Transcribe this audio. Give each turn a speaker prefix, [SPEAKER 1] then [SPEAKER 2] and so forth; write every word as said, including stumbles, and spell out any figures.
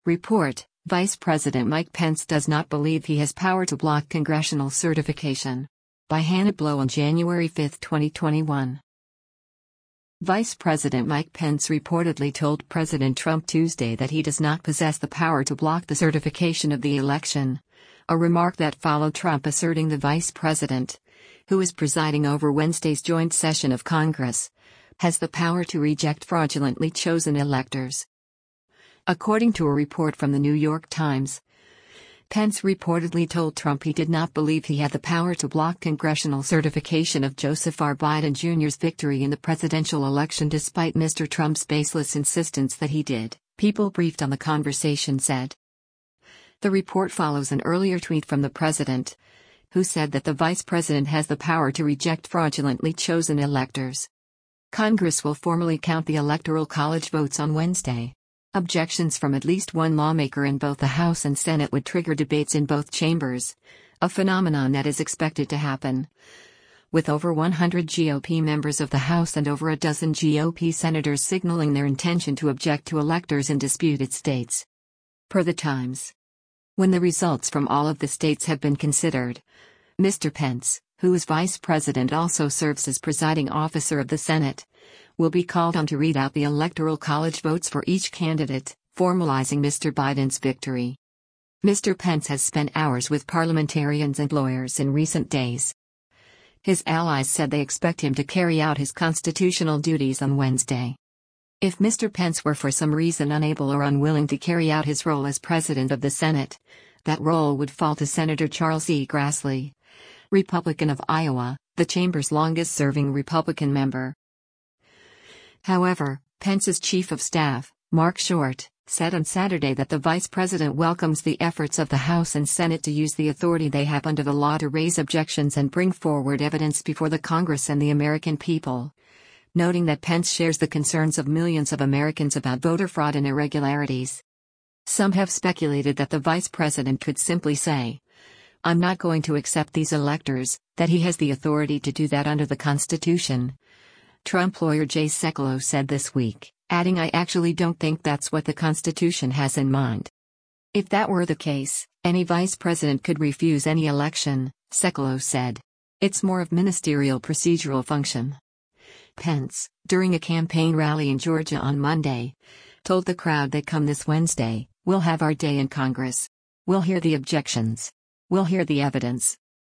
[SPEAKER 1] Report: Vice President Mike Pence does not believe he has power to block congressional certification. By Hannah Blow on January fifth, twenty twenty-one. Vice President Mike Pence reportedly told President Trump Tuesday that he does not possess the power to block the certification of the election, a remark that followed Trump asserting the vice president, who is presiding over Wednesday's joint session of Congress, has the power to reject fraudulently chosen electors. According to a report from the New York Times, Pence reportedly told Trump he did not believe he had the power to block congressional certification of Joseph R. Biden Junior's victory in the presidential election despite Mister Trump's baseless insistence that he did, people briefed on the conversation said. The report follows an earlier tweet from the president, who said that the vice president has the power to reject fraudulently chosen electors. Congress will formally count the Electoral College votes on Wednesday. Objections from at least one lawmaker in both the House and Senate would trigger debates in both chambers, a phenomenon that is expected to happen. With over one hundred G O P members of the House and over a dozen G O P senators signaling their intention to object to electors in disputed states. Per the Times. When the results from all of the states have been considered, Mister Pence, who is vice president, also serves as presiding officer of the Senate, will be called on to read out the Electoral College votes for each candidate, formalizing Mister Biden's victory. Mister Pence has spent hours with parliamentarians and lawyers in recent days. His allies said they expect him to carry out his constitutional duties on Wednesday. If Mister Pence were for some reason unable or unwilling to carry out his role as president of the Senate, that role would fall to Senator Charles E. Grassley, Republican of Iowa, the chamber's longest-serving Republican member. However, Pence's chief of staff, Mark Short, said on Saturday that the vice president welcomes the efforts of the House and Senate to use the authority they have under the law to raise objections and bring forward evidence before the Congress and the American people, noting that Pence shares the concerns of millions of Americans about voter fraud and irregularities. Some have speculated that the vice president could simply say, "I'm not going to accept these electors," that he has the authority to do that under the Constitution. Trump lawyer Jay Sekulow said this week, adding, "I actually don't think that's what the Constitution has in mind." If that were the case, any vice president could refuse any election, Sekulow said. It's more of ministerial procedural function. Pence, during a campaign rally in Georgia on Monday, told the crowd that come this Wednesday, "We'll have our day in Congress. We'll hear the objections. We'll hear the evidence.